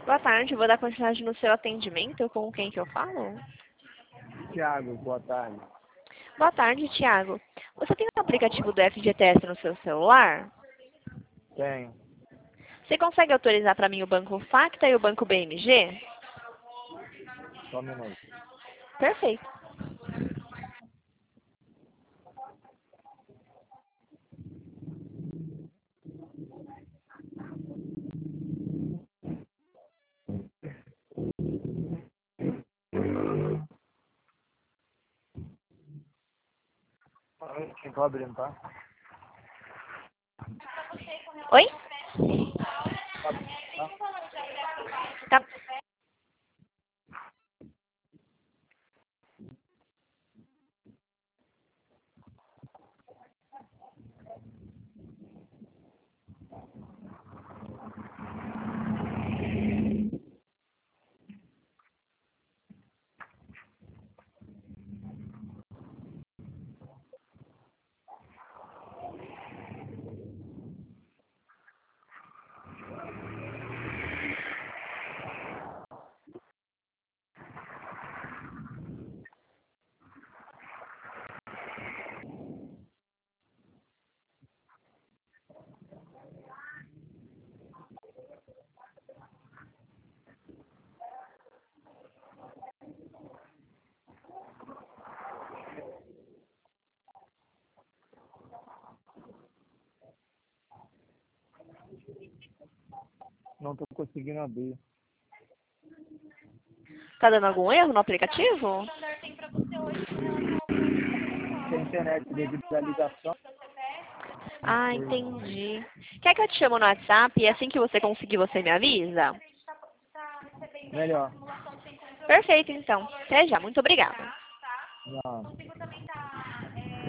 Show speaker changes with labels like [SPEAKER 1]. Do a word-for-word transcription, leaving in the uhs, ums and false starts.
[SPEAKER 1] Boa tarde, vou dar continuidade no seu atendimento. Com quem que eu falo?
[SPEAKER 2] Tiago, boa tarde.
[SPEAKER 1] Boa tarde, Tiago. Você tem o aplicativo do F G T S no seu celular?
[SPEAKER 2] Tenho.
[SPEAKER 1] Você consegue autorizar para mim o Banco Facta e o Banco B M G?
[SPEAKER 2] Só um minuto.
[SPEAKER 1] Perfeito.
[SPEAKER 2] Quem tá abrindo, tá?
[SPEAKER 1] Oi? Tá.
[SPEAKER 2] Não tô conseguindo abrir.
[SPEAKER 1] Tá dando algum erro no aplicativo?
[SPEAKER 2] Tem internet devido à ligação.
[SPEAKER 1] Ah, entendi. Quer que eu te chamo no WhatsApp e assim que você conseguir, você me avisa?
[SPEAKER 2] Melhor.
[SPEAKER 1] Perfeito, então. Até já. Muito obrigada.
[SPEAKER 2] Não.